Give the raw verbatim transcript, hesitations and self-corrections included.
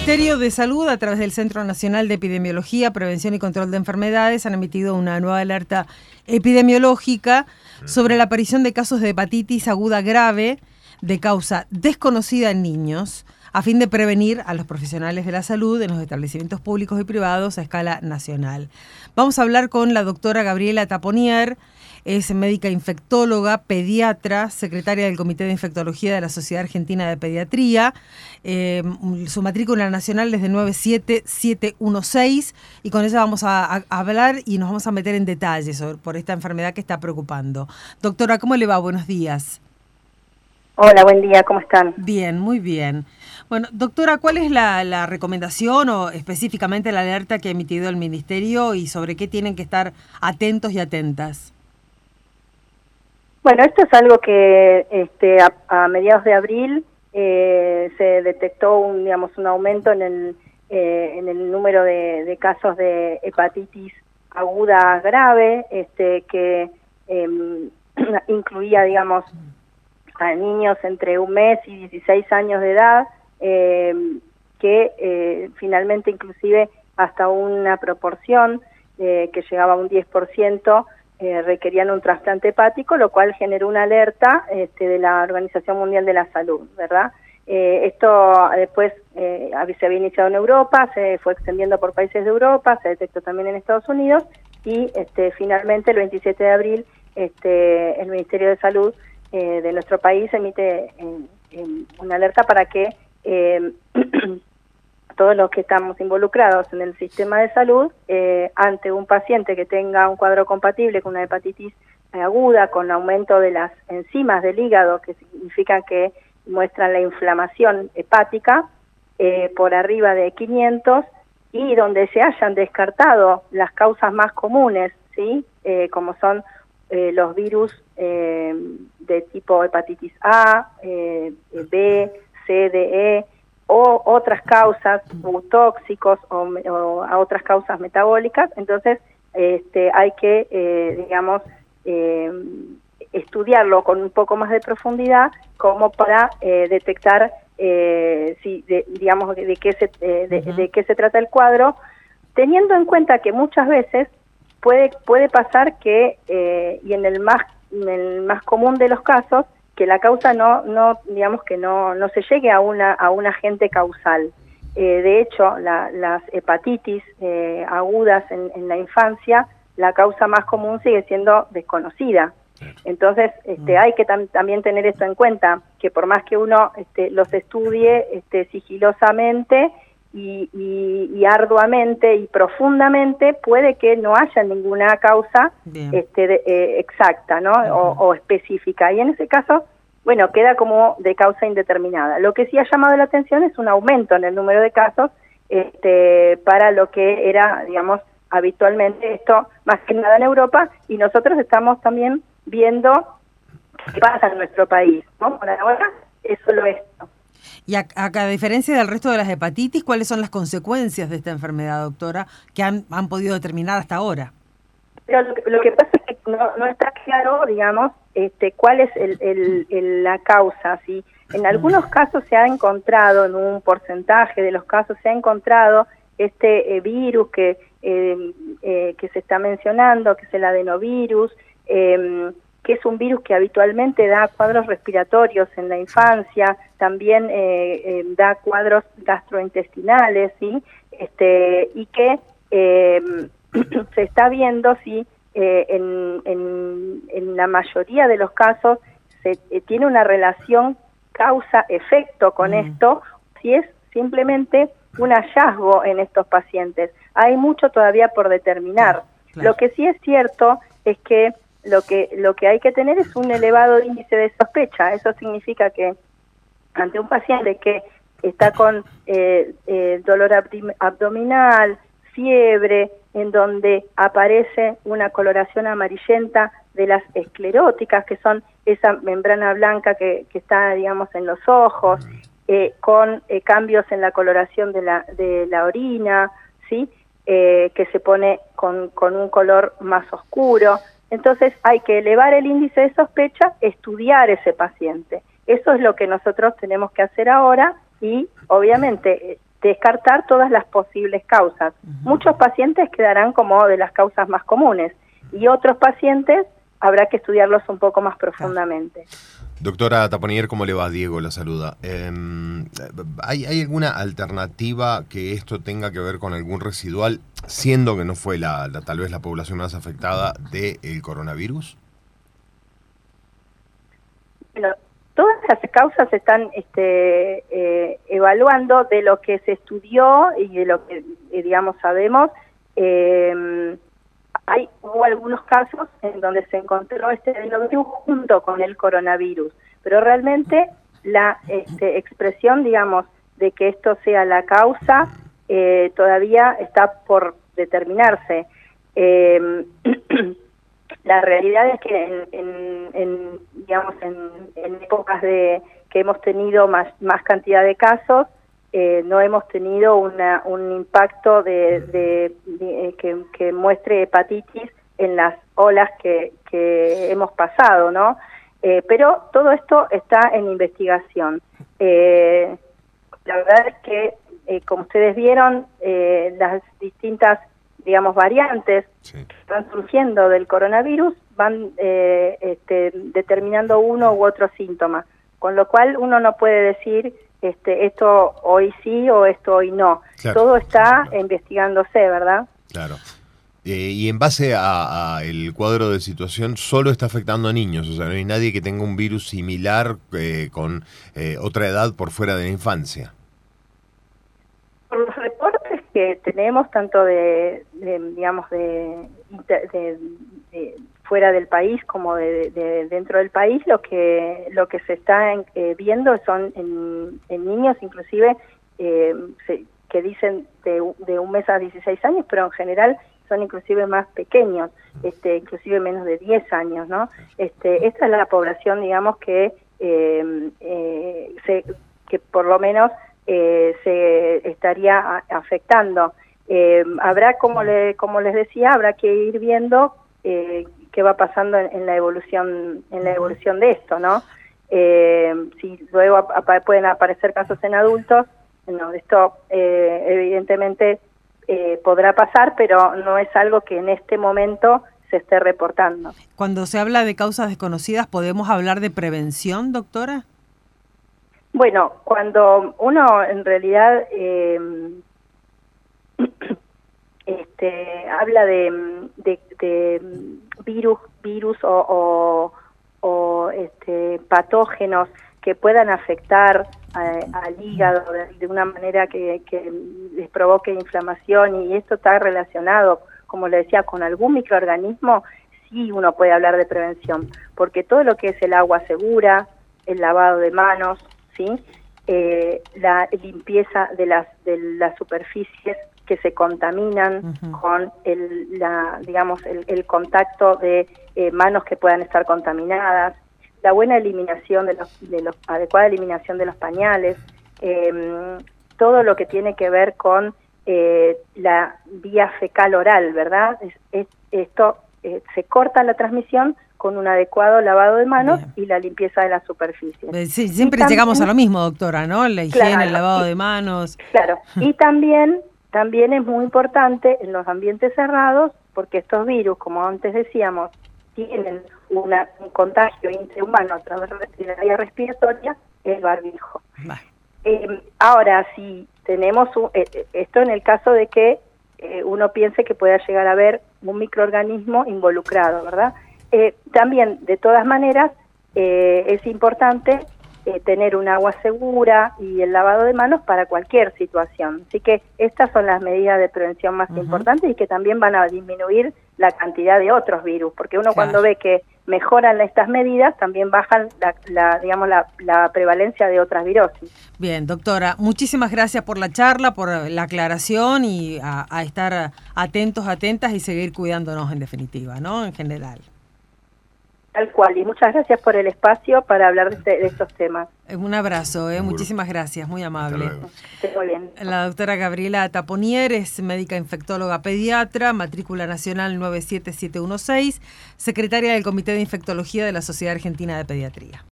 Ministerio de Salud, a través del Centro Nacional de Epidemiología, Prevención y Control de Enfermedades, han emitido una nueva alerta epidemiológica sobre la aparición de casos de hepatitis aguda grave de causa desconocida en niños, a fin de prevenir a los profesionales de la salud en los establecimientos públicos y privados a escala nacional. Vamos a hablar con la doctora Gabriela Taponier. Es médica infectóloga, pediatra, secretaria del Comité de Infectología de la Sociedad Argentina de Pediatría. Eh, su matrícula nacional es de nueve siete siete uno seis y con ella vamos a, a hablar y nos vamos a meter en detalles sobre, por esta enfermedad que está preocupando. Doctora, ¿cómo le va? Buenos días. Hola, buen día, ¿cómo están? Bien, muy bien. Bueno, doctora, ¿cuál es la, la recomendación o específicamente la alerta que ha emitido el Ministerio y sobre qué tienen que estar atentos y atentas? Bueno, esto es algo que este, a, a mediados de abril eh, se detectó un, digamos, un aumento en el, eh, en el número de, de casos de hepatitis aguda grave, este, que eh, incluía, digamos, a niños entre un mes y dieciséis años de edad, eh, que eh, finalmente inclusive hasta una proporción eh, que llegaba a un diez por ciento eh, requerían un trasplante hepático, lo cual generó una alerta este, de la Organización Mundial de la Salud, ¿verdad? Eh, esto después eh, se había iniciado en Europa, se fue extendiendo por países de Europa, se detectó también en Estados Unidos y este, finalmente el veintisiete de abril este, el Ministerio de Salud eh, de nuestro país emite eh, eh, una alerta para que eh, todos los que estamos involucrados en el sistema de salud, eh, ante un paciente que tenga un cuadro compatible con una hepatitis aguda, con aumento de las enzimas del hígado, que significan que muestran la inflamación hepática, eh, por arriba de quinientos, y donde se hayan descartado las causas más comunes, ¿sí? Eh, como son eh, los virus eh, de tipo hepatitis A, eh, B, C, D, E, o otras causas, o tóxicos, o, o a otras causas metabólicas. Entonces este, hay que, eh, digamos, eh, estudiarlo con un poco más de profundidad como para eh, detectar, eh, si, de, digamos, de, de, qué se, eh, de, uh-huh. de qué se trata el cuadro, teniendo en cuenta que muchas veces puede, puede pasar que, eh, y en el más, en el más común de los casos, que la causa no, no digamos que no, no se llegue a una a un agente causal. Eh, de hecho, la, las hepatitis eh, agudas en, en la infancia, la causa más común sigue siendo desconocida. Entonces, este, hay que tam también tener esto en cuenta, que por más que uno este, los estudie este, sigilosamente y, y, y arduamente y profundamente, puede que no haya ninguna causa este, de, eh, exacta, ¿no? Uh-huh. o, o específica. Y en ese caso, bueno, queda como de causa indeterminada. Lo que sí ha llamado la atención es un aumento en el número de casos este, para lo que era, digamos, habitualmente, esto más que nada en Europa, y nosotros estamos también viendo qué pasa en nuestro país, ¿no? Por ahora es solo esto. Y a, a, a diferencia del resto de las hepatitis, ¿cuáles son las consecuencias de esta enfermedad, doctora, que han, han podido determinar hasta ahora? Pero lo, que, lo que pasa es que no, no está claro, digamos, este, cuál es el, el, el, la causa. ¿Sí? En algunos casos se ha encontrado, en un porcentaje de los casos se ha encontrado este eh, virus que, eh, eh, que se está mencionando, que es el adenovirus, eh, que es un virus que habitualmente da cuadros respiratorios en la infancia, también eh, eh, da cuadros gastrointestinales, ¿sí? Este, y que eh, se está viendo si eh, en, en, en la mayoría de los casos se eh, tiene una relación causa-efecto con mm. esto, si es simplemente un hallazgo en estos pacientes. Hay mucho todavía por determinar. Claro, claro. Lo que sí es cierto es que lo que lo que hay que tener es un elevado índice de sospecha. Eso significa que ante un paciente que está con eh, eh, dolor abd abdominal, fiebre, en donde aparece una coloración amarillenta de las escleróticas, que son esa membrana blanca que, que está, digamos, en los ojos, eh, con eh, cambios en la coloración de la, de la orina, ¿sí? Eh, que se pone con, con un color más oscuro. Entonces hay que elevar el índice de sospecha, estudiar ese paciente. Eso es lo que nosotros tenemos que hacer ahora y obviamente descartar todas las posibles causas. Uh-huh. Muchos pacientes quedarán como de las causas más comunes y otros pacientes habrá que estudiarlos un poco más profundamente. Doctora Taponier, ¿cómo le va? Diego la saluda. Eh, ¿hay, ¿Hay alguna alternativa que esto tenga que ver con algún residual, siendo que no fue la, la tal vez la población más afectada del coronavirus? Bueno, todas las causas se están este, eh, evaluando de lo que se estudió y de lo que, eh, digamos, sabemos. Eh, hay hubo algunos casos en donde se encontró este adenovirus junto con el coronavirus, pero realmente la este, expresión, digamos, de que esto sea la causa eh, todavía está por determinarse. Eh, La realidad es que en, en, en digamos en, en épocas de que hemos tenido más más cantidad de casos, eh, no hemos tenido una, un impacto de, de, de que, que muestre hepatitis en las olas que, que hemos pasado, ¿no? Eh, pero todo esto está en investigación. Eh, la verdad es que, eh, como ustedes vieron, eh, las distintas digamos, variantes sí. que están surgiendo del coronavirus van eh, este, determinando uno u otro síntoma, con lo cual uno no puede decir este, esto hoy sí o esto hoy no. Claro. Todo está claro. investigándose, ¿verdad? Claro. Eh, y en base a, a el cuadro de situación, solo está afectando a niños, o sea, no hay nadie que tenga un virus similar eh, con eh, otra edad por fuera de la infancia. Por los reportes que tenemos, tanto de, de digamos, de, de, de fuera del país como de, de dentro del país, lo que lo que se está eh, viendo son en, en niños, inclusive, eh, se, que dicen de, de un mes a dieciséis años, pero en general son inclusive más pequeños, este, inclusive menos de diez años, ¿no? Este, esta es la población, digamos, que eh, eh, se, que por lo menos Eh, se estaría a, afectando. Eh, habrá, como le como les decía, habrá que ir viendo eh, qué va pasando en, en la evolución en la evolución de esto, ¿no? Eh, si luego ap pueden aparecer casos en adultos, no, esto eh, evidentemente eh, podrá pasar, pero no es algo que en este momento se esté reportando. Cuando se habla de causas desconocidas, ¿podemos hablar de prevención, doctora? Bueno, cuando uno en realidad eh, este, habla de, de, de virus, virus o, o, o este, patógenos que puedan afectar a, al hígado de, de una manera que, que les provoque inflamación, y esto está relacionado, como le decía, con algún microorganismo, sí uno puede hablar de prevención, porque todo lo que es el agua segura, el lavado de manos, ¿sí? Eh, la limpieza de las de las superficies que se contaminan uh-huh. con el la digamos el, el contacto de eh, manos que puedan estar contaminadas, la buena eliminación de los de los adecuada eliminación de los pañales, eh, todo lo que tiene que ver con eh, la vía fecal oral, ¿verdad? Es, es, esto eh, se corta la transmisión con un adecuado lavado de manos Bien. y la limpieza de las superficies. Sí, siempre también, llegamos a lo mismo, doctora, ¿no? La higiene, claro, el lavado y, de manos. Claro, y también, también es muy importante en los ambientes cerrados, porque estos virus, como antes decíamos, tienen una, un contagio intrahumano a través de la vía respiratoria, el barbijo. Eh, ahora, si tenemos un, eh, esto en el caso de que eh, uno piense que pueda llegar a haber un microorganismo involucrado, ¿verdad? Eh, también, de todas maneras, eh, es importante eh, tener un agua segura y el lavado de manos para cualquier situación. Así que estas son las medidas de prevención más uh-huh. importantes, y que también van a disminuir la cantidad de otros virus, porque uno claro. cuando ve que mejoran estas medidas, también bajan la, la digamos la, la prevalencia de otras virosis. Bien, doctora, muchísimas gracias por la charla, por la aclaración, y a, a estar atentos, atentas y seguir cuidándonos en definitiva, ¿no? En general. Tal cual, y muchas gracias por el espacio para hablar de, este, de estos temas. Un abrazo, ¿eh? Muchísimas gracias, muy amable. Muy bien. La doctora Gabriela Taponier es médica infectóloga pediatra, matrícula nacional nueve siete siete uno seis, secretaria del Comité de Infectología de la Sociedad Argentina de Pediatría.